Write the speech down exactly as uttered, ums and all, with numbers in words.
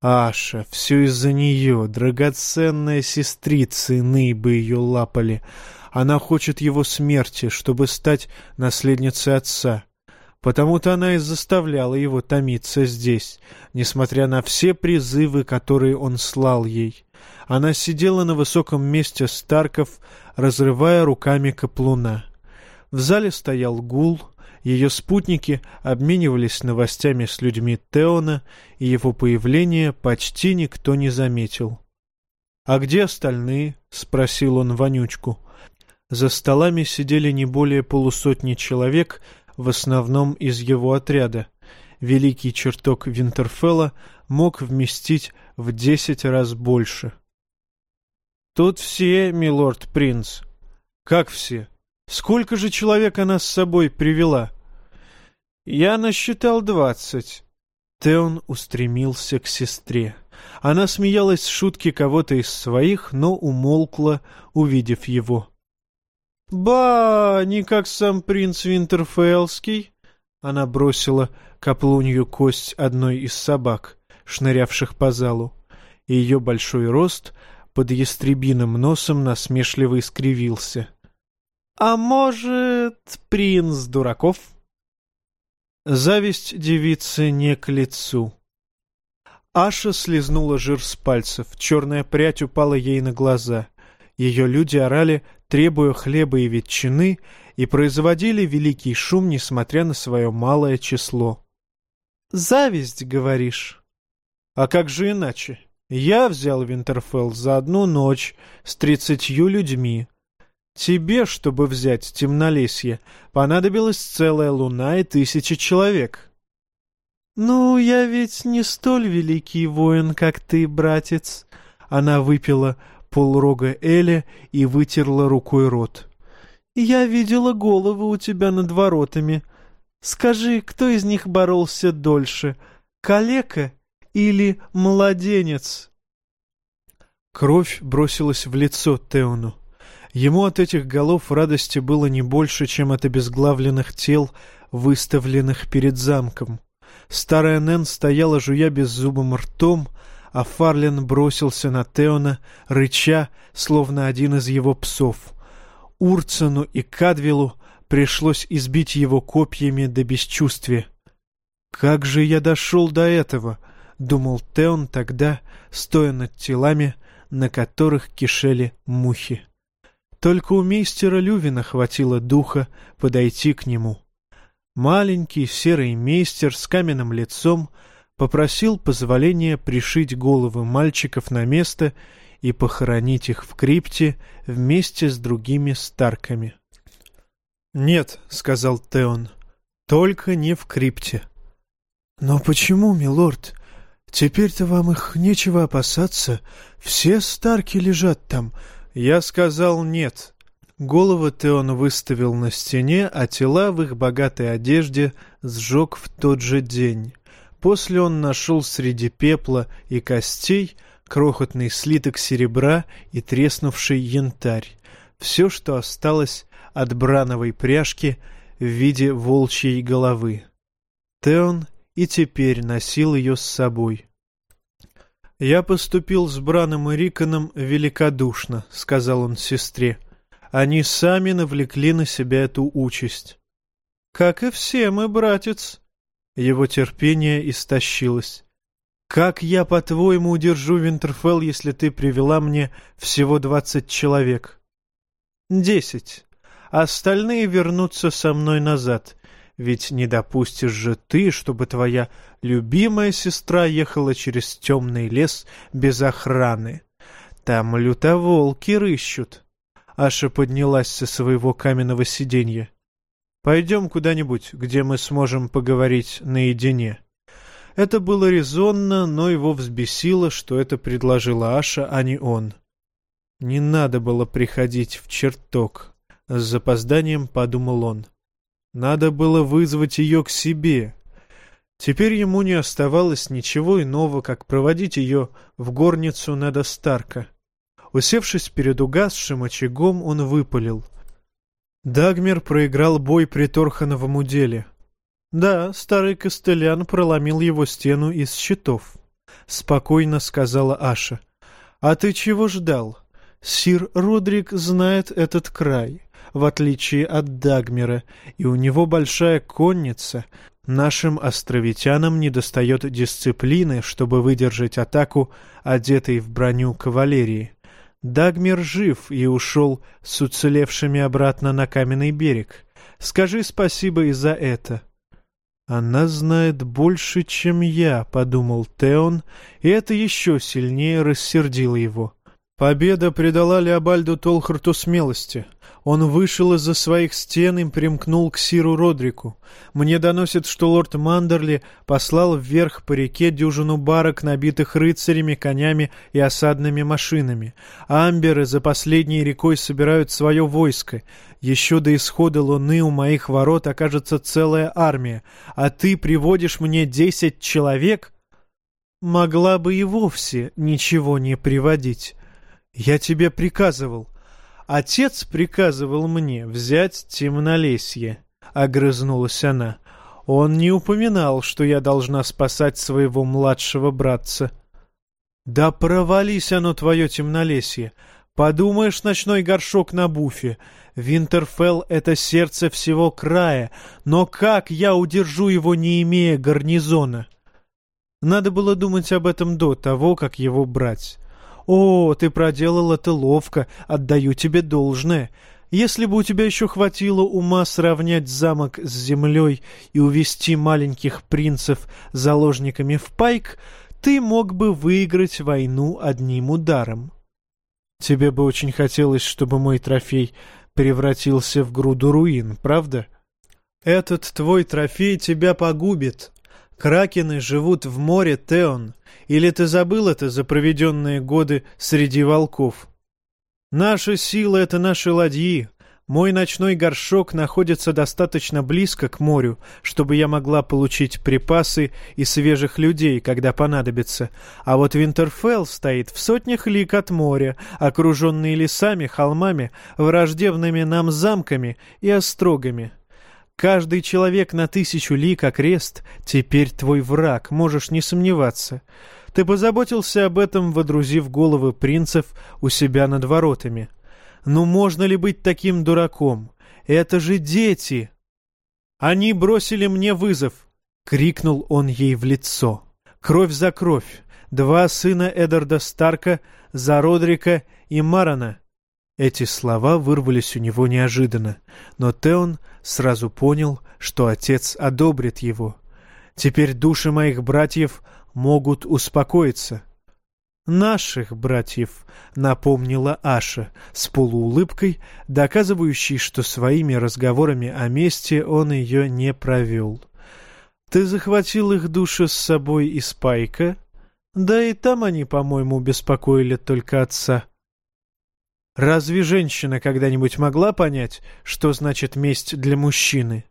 Аша, все из-за нее, драгоценная сестрица, иные бы ее лапали. Она хочет его смерти, чтобы стать наследницей отца. Потому-то она и заставляла его томиться здесь, несмотря на все призывы, которые он слал ей. Она сидела на высоком месте Старков, разрывая руками каплуна. В зале стоял гул, ее спутники обменивались новостями с людьми Теона, и его появление почти никто не заметил. «А где остальные?» — спросил он Вонючку. За столами сидели не более полусотни человек, в основном из его отряда. Великий чертог Винтерфелла мог вместить в десять раз больше. «Тут все, милорд-принц». «Как все? Сколько же человек она с собой привела?» «Я насчитал двадцать». Теон устремился к сестре. Она смеялась с шутки кого-то из своих, но умолкла, увидев его. «Ба, не как сам принц Винтерфеллский!» Она бросила каплунью кость одной из собак, шнырявших по залу. И ее большой рост под ястребиным носом насмешливо искривился. «А может, принц дураков?» Зависть девицы не к лицу. Аша слезнула жир с пальцев, черная прядь упала ей на глаза. Ее люди орали, требуя хлеба и ветчины, и производили великий шум, несмотря на свое малое число. «Зависть, говоришь?» «А как же иначе? Я взял Винтерфелл за одну ночь с тридцатью людьми. Тебе, чтобы взять Темнолесье, понадобилась целая луна и тысячи человек». «Ну, я ведь не столь великий воин, как ты, братец». Она выпила полрога Эля и вытерла рукой рот. «Я видела головы у тебя над воротами. Скажи, кто из них боролся дольше, калека или младенец?» Кровь бросилась в лицо Теону. Ему от этих голов радости было не больше, чем от обезглавленных тел, выставленных перед замком. Старая Нэн стояла, жуя беззубым ртом, а Фарлин бросился на Теона, рыча, словно один из его псов. Урцену и Кадвилу пришлось избить его копьями до бесчувствия. «Как же я дошел до этого?» — думал Теон тогда, стоя над телами, на которых кишели мухи. Только у мейстера Лювина хватило духа подойти к нему. Маленький серый мейстер с каменным лицом попросил позволения пришить головы мальчиков на место и похоронить их в крипте вместе с другими Старками. «Нет», — сказал Теон, — «только не в крипте». «Но почему, милорд? Теперь-то вам их нечего опасаться. Все Старки лежат там». «Я сказал нет». Головы Теон выставил на стене, а тела в их богатой одежде сжег в тот же день. После он нашел среди пепла и костей крохотный слиток серебра и треснувший янтарь. Все, что осталось от брановой пряжки в виде волчьей головы. Теон и теперь носил ее с собой. «Я поступил с Браном и Риконом великодушно», — сказал он сестре. «Они сами навлекли на себя эту участь». «Как и все мы, братец». Его терпение истощилось. «Как я, по-твоему, удержу Винтерфелл, если ты привела мне всего двадцать человек?» «Десять. Остальные вернутся со мной назад. Ведь не допустишь же ты, чтобы твоя любимая сестра ехала через темный лес без охраны. Там лютоволки рыщут». Аша поднялась со своего каменного сиденья. «Пойдем куда-нибудь, где мы сможем поговорить наедине». Это было резонно, но его взбесило, что это предложила Аша, а не он. Не надо было приходить в чертог. С запозданием подумал он. Надо было вызвать ее к себе. Теперь ему не оставалось ничего иного, как проводить ее в горницу Неда Старка. Усевшись перед угасшим очагом, он выпалил. Дагмер проиграл бой при Торхановом уделе. Да, старый костылян проломил его стену из щитов. — спокойно сказала Аша. «А ты чего ждал? Сир Родрик знает этот край, в отличие от Дагмера, и у него большая конница. Нашим островитянам недостает дисциплины, чтобы выдержать атаку, одетой в броню кавалерии. Дагмер жив и ушел с уцелевшими обратно на каменный берег. Скажи спасибо и за это». «Она знает больше, чем я», — подумал Теон, и это еще сильнее рассердило его. Победа придала Леобальду Толхарту смелости. Он вышел из-за своих стен и примкнул к сиру Родрику. Мне доносят, что лорд Мандерли послал вверх по реке дюжину барок, набитых рыцарями, конями и осадными машинами. Амберы за последней рекой собирают свое войско. Еще до исхода луны у моих ворот окажется целая армия, а ты приводишь мне десять человек? Могла бы и вовсе ничего не приводить. Я тебе приказывал. Отец приказывал мне взять Темнолесье, — огрызнулась она. Он не упоминал, что я должна спасать своего младшего братца. Да провались оно, твое Темнолесье. Подумаешь, ночной горшок на буфе. Винтерфелл — это сердце всего края, но как я удержу его, не имея гарнизона? Надо было думать об этом до того, как его брать. «О, ты проделал это ловко, отдаю тебе должное. Если бы у тебя еще хватило ума сравнять замок с землей и увести маленьких принцев заложниками в Пайк, ты мог бы выиграть войну одним ударом. Тебе бы очень хотелось, чтобы мой трофей превратился в груду руин, правда? Этот твой трофей тебя погубит. Кракены живут в море, Теон. Или ты забыл это за проведенные годы среди волков? Наша сила — это наши ладьи. Мой ночной горшок находится достаточно близко к морю, чтобы я могла получить припасы и свежих людей, когда понадобится. А вот Винтерфелл стоит в сотнях лиг от моря, окруженный лесами, холмами, враждебными нам замками и острогами. Каждый человек на тысячу лиг окрест теперь твой враг, можешь не сомневаться. Ты позаботился об этом, водрузив головы принцев у себя над воротами. Ну можно ли быть таким дураком? Это же дети! Они бросили мне вызов! — крикнул он ей в лицо. Кровь за кровь! Два сына Эддарда Старка за Родрика и Марана. Эти слова вырвались у него неожиданно, но Теон сразу понял, что отец одобрит его. Теперь души моих братьев могут успокоиться. «Наших братьев», — напомнила Аша с полуулыбкой, доказывающей, что своими разговорами о мести он ее не провел. «Ты захватил их души с собой из Пайка? Да и там они, по-моему, беспокоили только отца». Разве женщина когда-нибудь могла понять, что значит месть для мужчины?